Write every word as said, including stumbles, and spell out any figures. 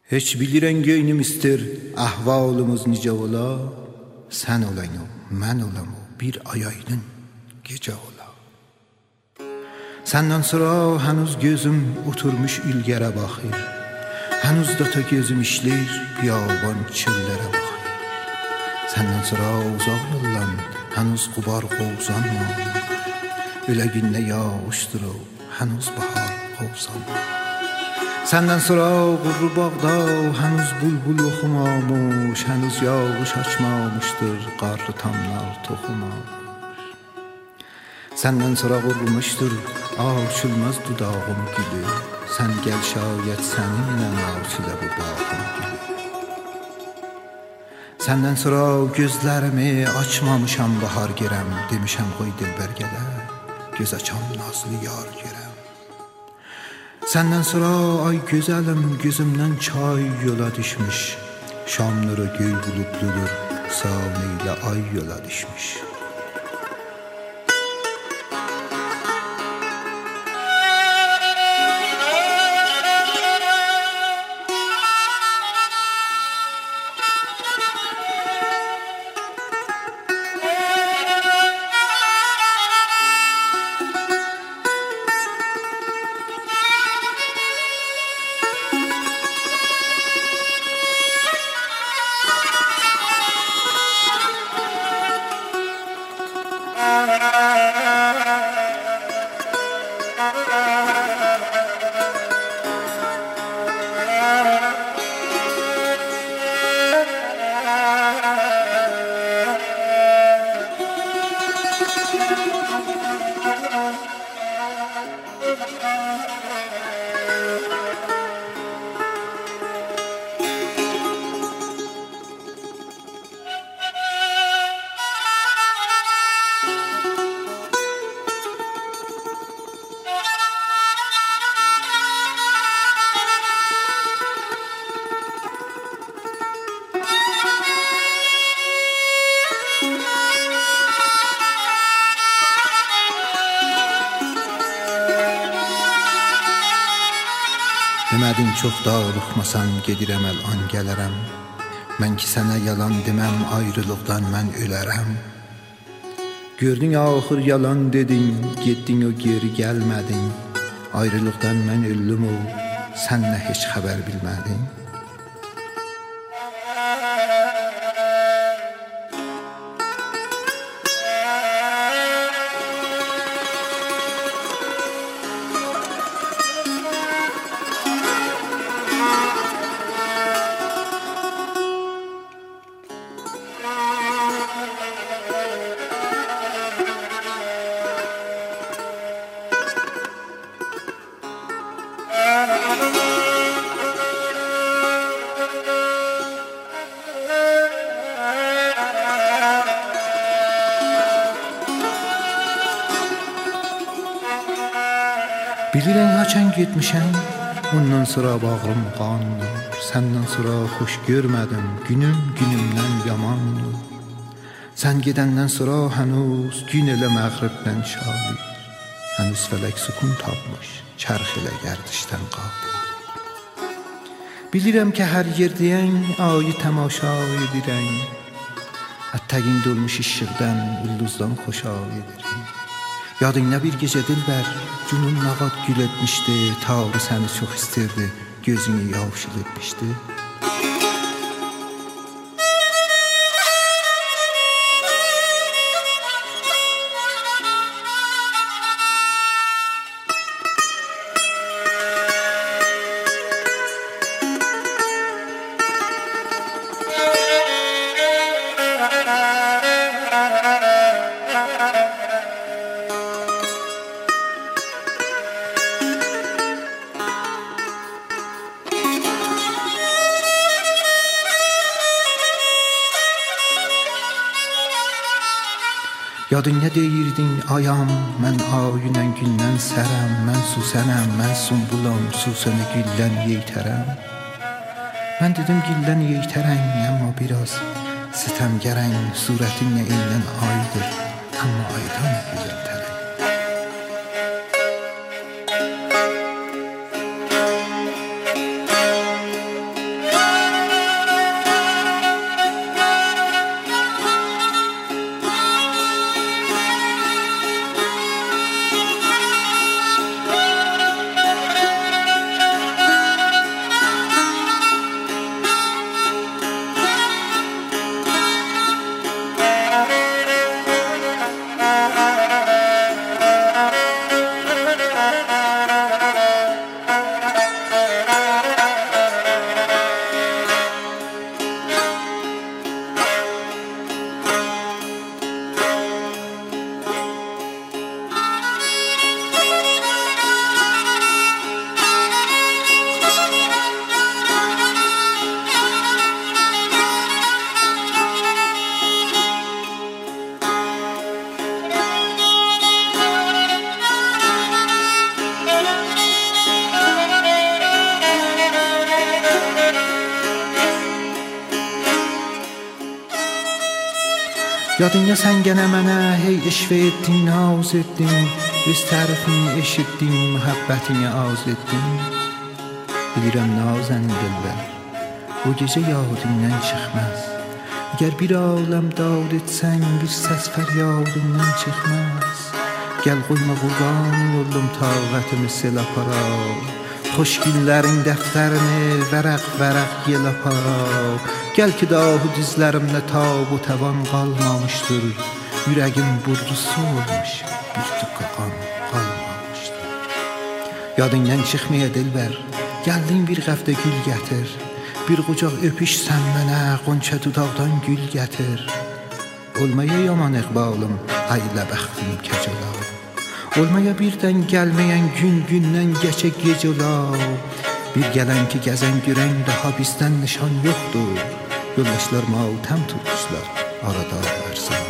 Heç bilirən göynüm istir, əhvalımız necə ola? Sən olan o, mən olam o, bir ay aydın gecə ola. Səndən sonra hənuz gözüm oturmuş ilgərə baxır. Hənuz da ta gözüm işləyir, biyaban çillərə baxır. Səndən sonra uzaq yollan, hənuz qubar qovzanma. Ölə gündə yağışdır o, hənuz bahar qovzanma. Səndən sonra qurru bağda hənuz bulbul oxumamış, hənuz yağış açmamışdır, qarlı tamlar toxumamış. Səndən sonra qurulmuşdur açılmaz dudağım gülü, sən gəl şayət səninlə açılə bu bağım gülü. Səndən sonra gözlərimi açmamışam bahar gerəm, demişəm qoy dilbər gələ, göz açam nazlı yar gerəm. Səndən sonra ay gözəlim, gözümdən çay yola düşmüş, şam nuru göy bulutludur, sağını ilə ay yola düşmüş. Demədin çox dağılıqmasan, gedirəm əl-an gələrəm. Mən ki sənə yalan deməm, ayrılıqdan mən ölərəm. Gördün axır yalan dedin, getdin o geri gəlmədin. Ayrılıqdan mən öldüm o, sən nə heç xəbər bilmədin. Bilirəm haçan getmişəm, ondan sonra bağrım qandır. Səndən sonra xoş görmədim, günüm günümdən yamandır. Sən gedəndən sonra hənuz gün elə məğribdən şalir. Hənuz fələk sükun tapmış, çərx elə gərdişdən qalır. Bilirəm ki hər yerdəyən ayı təmaşa edirəm. Ətəqin dolmuş işıqdan, ulduzdan xoşa edirəm. Yadın nə bir gecə dilbər, cünun nağat gül etmişdi, tağı səni çox istirdi, gözünü yavşıl etmişdi. Yadın nə deyirdin ayam, mən ayünən gündən sərəm, mən susənəm, mən sumbulam, susəni güldən yeytərəm. Mən dedim güldən yeytərəm, amma biraz sitəmgərən, surətin nə eynən aydır, amma aydan güzəltərəm. Yadınca sən gənə mənə hey eşvə etdin, naz etdin, öz tərifini eşitdin, mühəbbətini az etdin. Bilirəm nazənin dilbər, o gecə yahudindən çıxmaz. Əgər bir aləm dad etsən, bir səs fəryadından çıxmaz. Gəl qoyma qurban oldum taqətimi sel apara, xoş günlərin dəftərini vərəq-vərəq yel apara. Gəl ki dahu dizlərimdə tab o təvan qalmamışdır, ürəgim burdusu olmuş, bir tükə qan qalmamışdır. Yadından çıxmaya dilbər, gəldin bir qəfdə gül gətir, bir qucaq öpüşsən mənə, qonça dudaqdan gül gətir. Olmaya yaman iqbalım, haylə bəxtim kec ola. Olmaya birdən gəlməyən gün gündən geçə gec ola. Bir gələn ki gəzən görən daha bizdən nişan yoxdur. Yoldaşlar matəm tutmuşlar, arada varsa.